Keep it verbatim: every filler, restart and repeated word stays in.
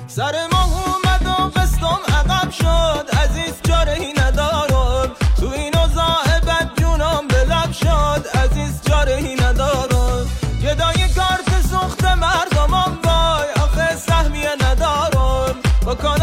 سر ما اومد و قسطم عقب شد، عزیز چاره‌ای ندارم، تو این اوضاع بد جونم به لب شد، عزیز چاره‌ای ندارم. گدای کارت سوخت مردمم وای، آخه سهمیه ندارم، بکنم